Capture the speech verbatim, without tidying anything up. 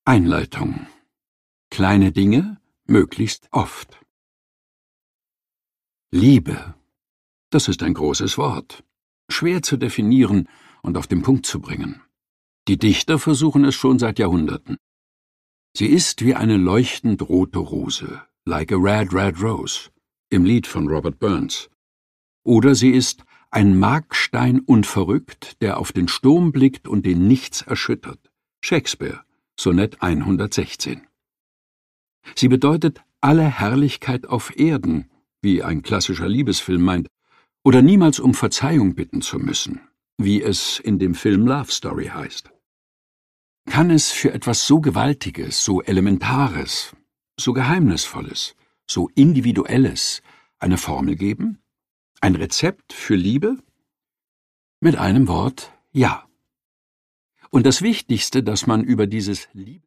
Einleitung. Kleine Dinge möglichst oft. Liebe. Das ist ein großes Wort. Schwer zu definieren und auf den Punkt zu bringen. Die Dichter versuchen es schon seit Jahrhunderten. Sie ist wie eine leuchtend rote Rose, like a red, red rose, im Lied von Robert Burns. Oder sie ist ein Markstein unverrückt, der auf den Sturm blickt und den nichts erschüttert. Shakespeare, Sonett hundertsechzehn. Sie bedeutet alle Herrlichkeit auf Erden, wie ein klassischer Liebesfilm meint, oder niemals um Verzeihung bitten zu müssen, wie es in dem Film Love Story heißt. Kann es für etwas so Gewaltiges, so Elementares, so Geheimnisvolles, so Individuelles eine Formel geben? Ein Rezept für Liebe? Mit einem Wort: ja. Und das Wichtigste, das man über dieses Liebe